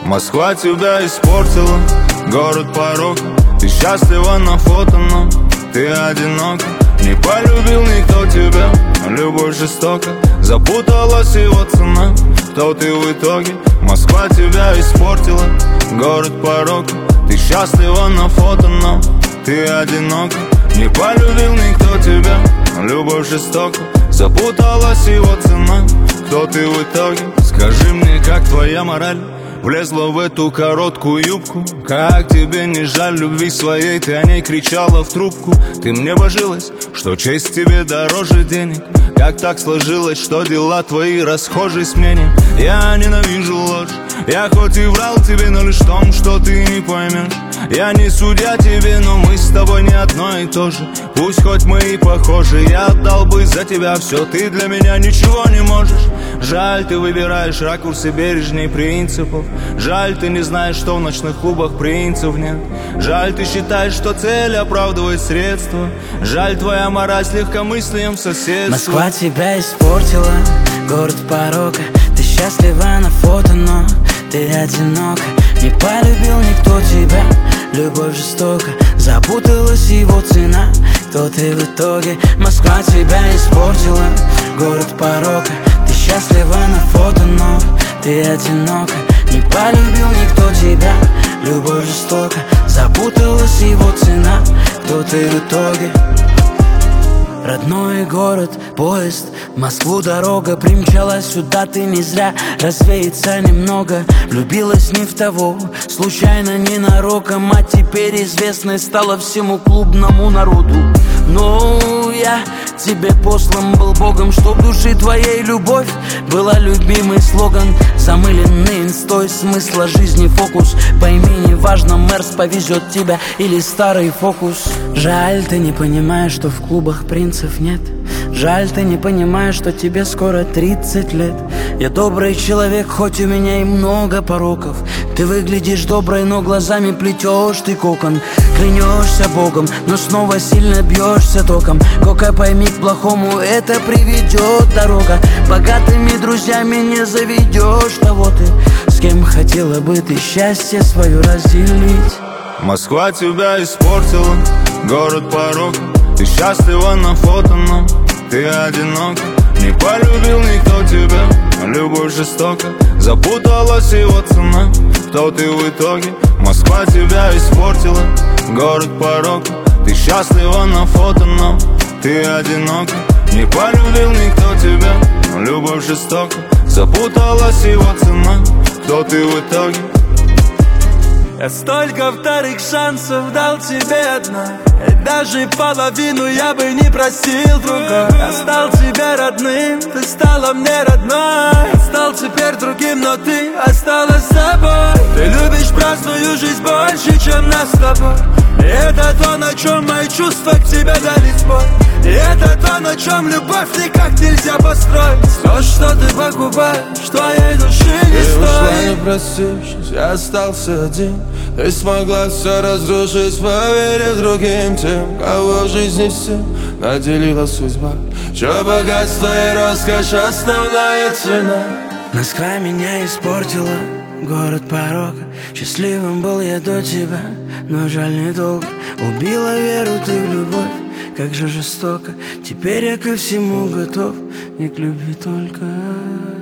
Москва тебя испортила, город порока. Ты счастлива на фото, но ты одинока. Не полюбил никто тебя, любовь жестока. Запуталась его цена, кто ты в итоге? Москва тебя испортила, город порока. Ты счастлива на фото, но ты одинока. Не полюбил никто тебя, любовь жестока. Запуталась его цена, кто ты в итоге? Скажи мне, как твоя мораль влезла в эту короткую юбку? Как тебе не жаль любви своей? Ты о ней кричала в трубку. Ты мне божилась, что честь тебе дороже денег. Как так сложилось, что дела твои расхожи с мнением? Я ненавижу ложь. Я хоть и врал тебе, но лишь в том, что ты не поймешь. Я не судья тебе, но мы с тобой не одно и то же. Пусть хоть мы и похожи, я отдал бы за тебя все. Ты для меня ничего не можешь. Жаль, ты выбираешь ракурсы бережней принципов. Жаль, ты не знаешь, что в ночных клубах принцев нет. Жаль, ты считаешь, что цель оправдывает средства. Жаль, твоя мораль с легкомыслием соседства. Москва тебя испортила, город порока. Ты счастлива на фото, но ты одинока. Не полюбил никто тебя, любовь жестока. Запуталась его цена, кто ты в итоге? Москва тебя испортила, город порока. Ты счастлива на фото, но ты одинока. Не полюбил никто тебя, любовь жестока. Запуталась его цена, кто ты в итоге? Родной город, поезд, в Москву дорога. Примчалась сюда ты не зря, развеяться немного. Влюбилась не в того, случайно, ненароком. А теперь известной стала всему клубному народу. Ну, я тебе послан был Богом, чтоб в душе твоей любовь была любимый слоган. Замыленный инстой смысла жизни фокус. Пойми, неважно, Мерс повезет тебя или старый фокус. Жаль, ты не понимаешь, что в клубах принцев нет. Жаль, ты не понимаешь, что тебе скоро 30 лет. Я добрый человек, хоть у меня и много пороков. Ты выглядишь доброй, но глазами плетешь ты кокон. Клянешься Богом, но снова сильно бьешься током. Кока, пойми, к плохому это приведет дорога. Богатыми друзьями не заведешь того ты, с кем хотела бы ты счастье свое разделить. Москва тебя испортила, город порока. Ты счастлива на фото, но ты одинока. Не полюбил никто тебя, любовь жестока. Запуталась его цена, кто ты в итоге? Москва тебя испортила, город порока. Ты счастлива на фото, но ты одинока. Не полюбил никто тебя, любовь жестока. Запуталась его цена, кто ты в итоге? Я столько вторых шансов дал тебе одна, и даже половину я бы не просил другой. Я стал тебе родным, ты стала мне родной. Я стал теперь другим, но ты осталась собой. Ты любишь праздную жизнь больше, чем нас с тобой. И это то, на чем мои чувства к тебе дали сбой. И это то, на чем любовь никак нельзя построить. То, что ты покупаешь, твоей души не стоит. Ты ушла, не простившись, я остался один. Ты смогла все разрушить, поверив другим тем, кого в жизни всем наделила судьба. Чё богатство и роскошь основная цена. Москва меня испортила, город порока. Счастливым был я до тебя, но жаль недолго. Убила веру ты в любовь, как же жестоко. Теперь я ко всему готов, не к любви только.